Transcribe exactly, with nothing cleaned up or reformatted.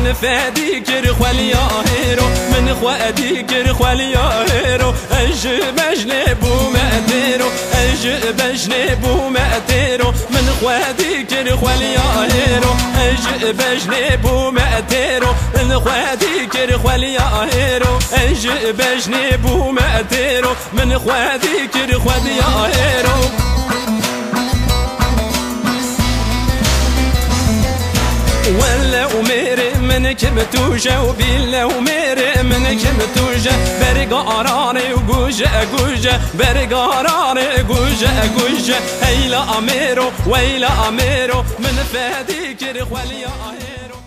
من فادي كر خوليا هيرو من خوادي كر خوليا هيرو اج بجنبو مأتيرو اج بجنبو مأتيرو من خوادي كر خوليا هيرو اج بجنبو مأتيرو من خوادي كر خوليا هيرو اج بجنبو مأتيرو من خوادي كر خوليا هيرو ولا وميري من كمتوجة وبيلا وميري من كمتوجة برقاراني وجوجة جوجة برقاراني جوجة جوجة هيلا أميرو ويلا أميرو من فادي كر خوليا هيرو.